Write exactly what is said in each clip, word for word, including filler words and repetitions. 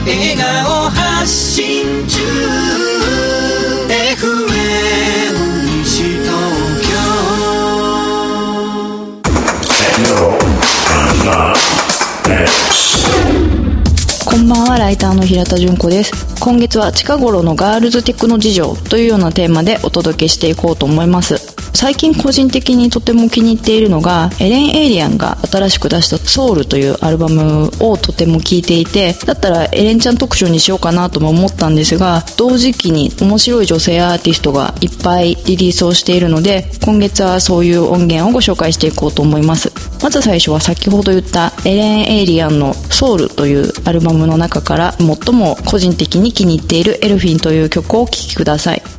笑顔発信中 エフエム 西東こんばんは、ライターの平田純子です。今月は近頃のガールズテクノ事情というようなテーマでお届けしていこうと思います。最近個人的にとても気に入っているのがエレン・エイリアンが新しく出したソウルというアルバムをとても聴いていて、だったらエレンちゃん特集にしようかなとも思ったんですが、同時期に面白い女性アーティストがいっぱいリリースをしているので、今月はそういう音源をご紹介していこうと思います。まず最初は先ほど言ったエレン・エイリアンのソウルというアルバムの中から最も個人的に気に入っているエルフィンという曲をお聴きください。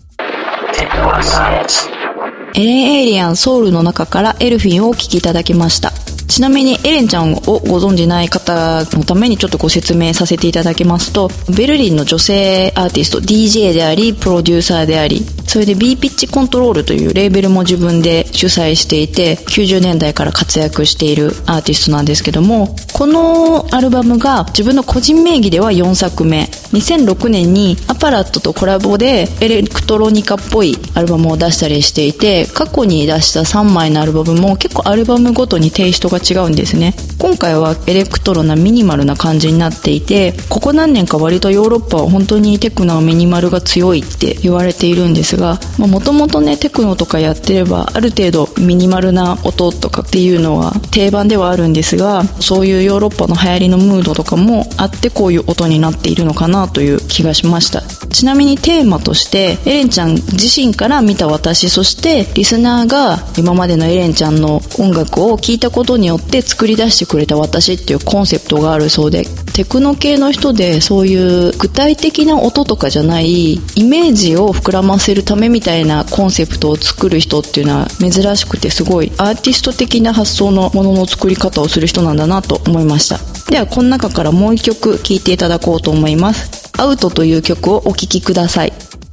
エレン・エイリアンソウルの中からエルフィンをお聴きいただきました。ちなみにエレンちゃんをご存じない方のためにちょっとご説明させていただきますと、ベルリンの女性アーティスト ディージェー でありプロデューサーであり、それで B ピッチコントロールというレーベルも自分で主催していて、きゅうじゅうねんだいから活躍しているアーティストなんですけども、このアルバムが自分の個人名義ではよんさくめ、にせんろくねんにアパラットとコラボでエレクトロニカっぽいアルバムを出したりしていて、過去に出したさんまいのアルバムも結構アルバムごとにテイストが違うんですね。今回はエレクトロなミニマルな感じになっていて、ここ何年か割とヨーロッパは本当にテクノミニマルが強いって言われているんですが、もともとねテクノとかやってればある程度ミニマルな音とかっていうのは定番ではあるんですが、そういうヨーロッパの流行りのムードとかもあってこういう音になっているのかなという気がしました。ちなみにテーマとしてエレンちゃん自身から見た私、そしてリスナーが今までのエレンちゃんの音楽を聴いたことによって作り出してくれた私っていうコンセプトがあるそうで、テクノ系の人でそういう具体的な音とかじゃないイメージを膨らませるためみたいなコンセプトを作る人っていうのは珍しくて、すごいアーティスト的な発想のものの作り方をする人なんだなと思いました。ではこの中からもう一曲聴いていただこうと思います。アウトという曲をお聴きください。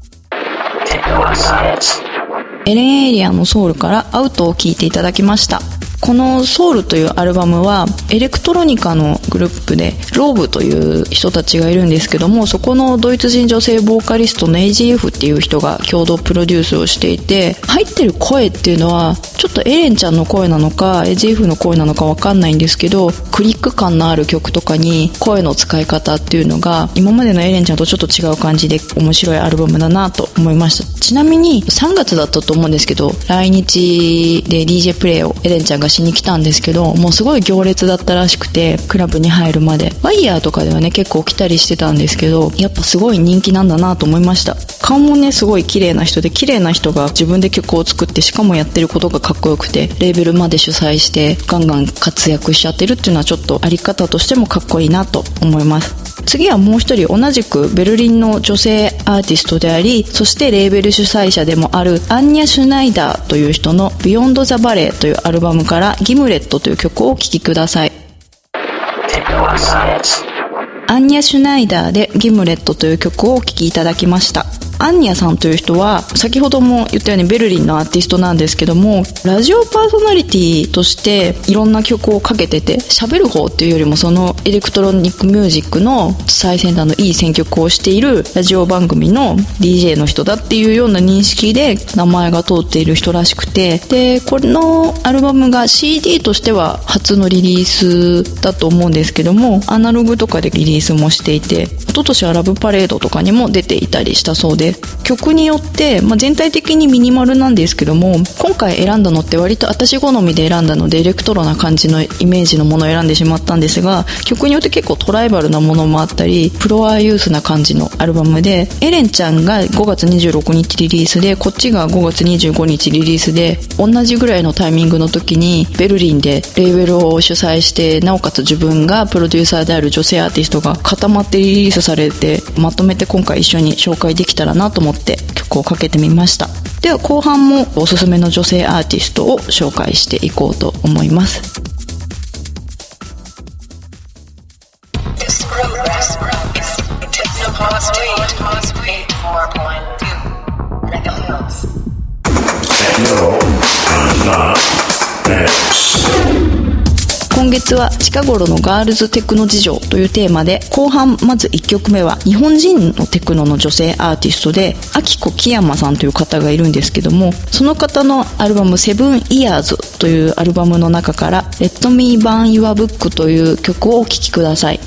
エレン・エイリアンのソウルからアウトを聴いていただきました。このソウルというアルバムはエレクトロニカのグループでローブという人たちがいるんですけども、そこのドイツ人女性ボーカリストの エージーエフ っていう人が共同プロデュースをしていて、入ってる声っていうのはちょっとエレンちゃんの声なのか エージーエフ の声なのかわかんないんですけど、クリック感のある曲とかに声の使い方っていうのが今までのエレンちゃんとちょっと違う感じで面白いアルバムだなと思いました。ちなみにさんがつだったと思うんですけど、来日で ディージェー プレイをエレンちゃんがしに来たんですけど、もうすごい行列だったらしくて、クラブに入るまでワイヤーとかではね結構来たりしてたんですけど、やっぱすごい人気なんだなと思いました。顔もねすごい綺麗な人で、綺麗な人が自分で曲を作って、しかもやってることがかっこよくて、レーベルまで主催してガンガン活躍しちゃってるっていうのはちょっとあり方としてもかっこいいなと思います。次はもう一人同じくベルリンの女性アーティストであり、そしてレーベル主催者でもあるアンニャ・シュナイダーという人の Beyond the Ballet というアルバムからギムレットという曲をお聴きください。アンニャ・シュナイダーでギムレットという曲をお聴きいただきました。アンニャさんという人は先ほども言ったようにベルリンのアーティストなんですけども、ラジオパーソナリティとしていろんな曲をかけてて、喋る方っていうよりもそのエレクトロニックミュージックの最先端のいい選曲をしているラジオ番組の ディージェー の人だっていうような認識で名前が通っている人らしくて、でこのアルバムが シーディー としては初のリリースだと思うんですけども、アナログとかでリリースもしていて、一昨年はラブパレードとかにも出ていたりしたそうで、曲によって、まあ、全体的にミニマルなんですけども、今回選んだのって割と私好みで選んだのでエレクトロな感じのイメージのものを選んでしまったんですが、曲によって結構トライバルなものもあったりプロアユースな感じのアルバムで、エレンちゃんがごがつにじゅうろくにちリリースで、こっちがごがつにじゅうごにちリリースで、同じぐらいのタイミングの時にベルリンでレーベルを主催して、なおかつ自分がプロデューサーである女性アーティストが固まってリリースされて、まとめて今回一緒に紹介できたらなと思って曲をかけてみました。では後半もおすすめの女性アーティストを紹介していこうと思います。今月は近頃のガールズテクノ事情というテーマで、後半まずいっきょくめは日本人のテクノの女性アーティストでアキコキヤマさんという方がいるんですけども、その方のアルバムセブンイヤーズというアルバムの中からLet Me Burn Your Bookという曲をお聴きください。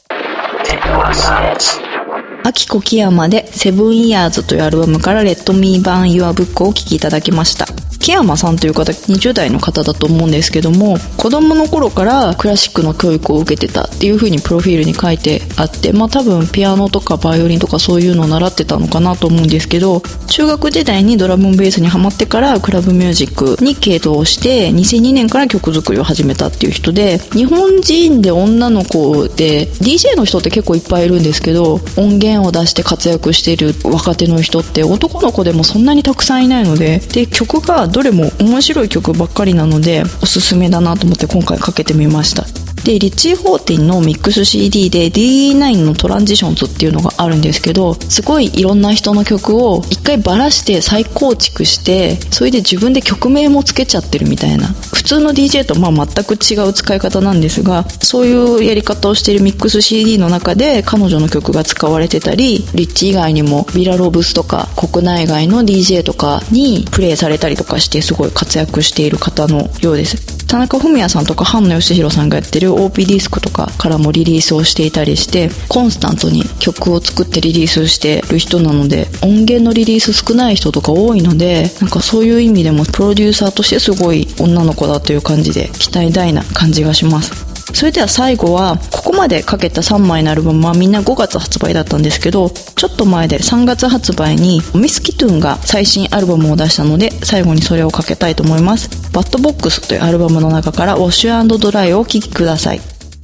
アキコキヤマでセブンイヤーズというアルバムからLet Me Burn Your Bookをお聴きいただきました。木山さんという方、にじゅう代の方だと思うんですけども、子供の頃からクラシックの教育を受けてたっていう風にプロフィールに書いてあって、まあ多分ピアノとかバイオリンとかそういうのを習ってたのかなと思うんですけど、中学時代にドラムベースにハマってからクラブミュージックに傾倒してにせんにねんから曲作りを始めたっていう人で、日本人で女の子で ディージェー の人って結構いっぱいいるんですけど、音源を出して活躍している若手の人って男の子でもそんなにたくさんいないので、で曲がどれも面白い曲ばっかりなのでおすすめだなと思って今回かけてみました。でリッチー・フォーティンのミックス シーディー で ディーイーナイン のトランジションズっていうのがあるんですけど、すごいいろんな人の曲を一回バラして再構築して、それで自分で曲名もつけちゃってるみたいな、普通の ディージェー とまあ全く違う使い方なんですが、そういうやり方をしているミックス シーディー の中で彼女の曲が使われてたり、リッチー以外にもビラ・ロブスとか国内外の ディージェー とかにプレイされたりとかして、すごい活躍している方のようです。田中文也さんとか菅野義弘さんがやってる オーピー ディスクとかからもリリースをしていたりして、コンスタントに曲を作ってリリースしてる人なので、音源のリリース少ない人とか多いので、なんかそういう意味でもプロデューサーとしてすごい女の子だという感じで期待大な感じがします。それでは最後は、ここまでかけたさんまいのアルバムはみんなごがつ発売だったんですけど、ちょっと前でさんがつ発売にミスキトゥンが最新アルバムを出したので、最後にそれをかけたいと思います。バッドボックスというアルバムの中からウォッシュ&ドライをお聴きください。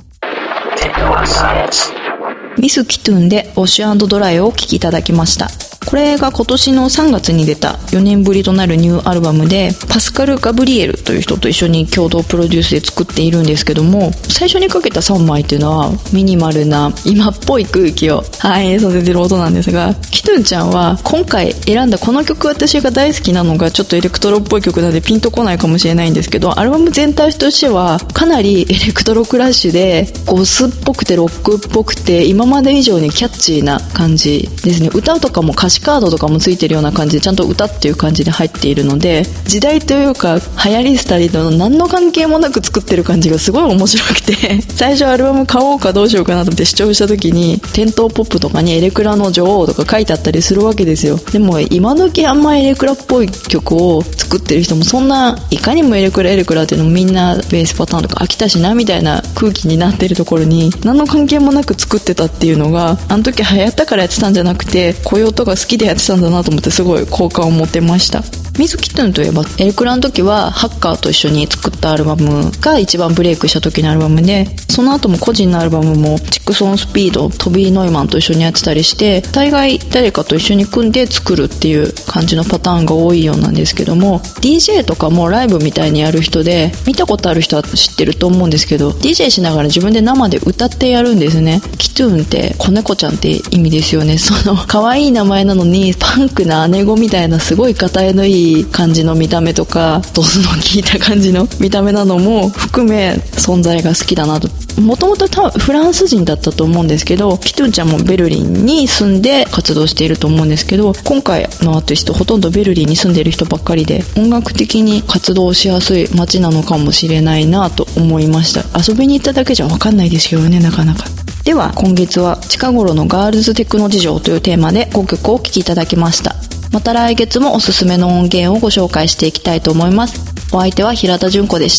ミスキトゥンでウォッシュ&ドライをお聴きいただきました。これが今年のさんがつに出たよねんぶりとなるニューアルバムで、パスカル・ガブリエルという人と一緒に共同プロデュースで作っているんですけども、最初にかけたさんまいっていうのはミニマルな今っぽい空気を反映させてる音なんですが、キトゥンちゃんは今回選んだこの曲、私が大好きなのがちょっとエレクトロっぽい曲なのでピンとこないかもしれないんですけど、アルバム全体としてはかなりエレクトロクラッシュでゴスっぽくてロックっぽくて今まで以上にキャッチーな感じですね。歌とかも歌詞カードとかもついてるような感じで、ちゃんと歌っていう感じで入っているので、時代というか流行り廃りと何の関係もなく作ってる感じがすごい面白くて最初アルバム買おうかどうしようかなと思って視聴した時に、店頭ポップとかにエレクラの女王とか書いてあったりするわけですよ。でも今時あんまエレクラっぽい曲を作ってる人もそんな、いかにもエレクラエレクラっていうのもみんなベースパターンとか飽きたしなみたいな空気になってるところに、何の関係もなく作ってたっていうのが、あの時流行ったからやってたんじゃなくて、雇用とか好きでやってたんだなと思って、すごい好感を持てました。ミスキトゥンといえばエレクラの時はハッカーと一緒に作ったアルバムが一番ブレイクした時のアルバムで、その後も個人のアルバムもチックソンスピード、トビー・ノイマンと一緒にやってたりして、大概誰かと一緒に組んで作るっていう感じのパターンが多いようなんですけども、 ディージェー とかもライブみたいにやる人で、見たことある人は知ってると思うんですけど、 ディージェー しながら自分で生で歌ってやるんですね。キトゥンって子猫ちゃんって意味ですよね。その可愛い名前なのにパンクな姉子みたいなすごいがたいのいい感じの見た目とか、ドスの効いた感じの見た目なのも含め存在が好きだなと。もともとフランス人だったと思うんですけど、キトゥンちゃんもベルリンに住んで活動していると思うんですけど、今回のアーティストほとんどベルリンに住んでいる人ばっかりで、音楽的に活動しやすい街なのかもしれないなと思いました。遊びに行っただけじゃ分かんないですよね、なかなか。では今月は近頃のガールズテクノ事情というテーマでごきょくお聴きいただきました。また来月もおすすめの音源をご紹介していきたいと思います。お相手は平田純子でした。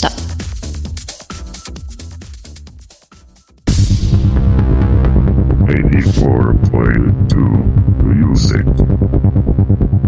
eighty-four point two Music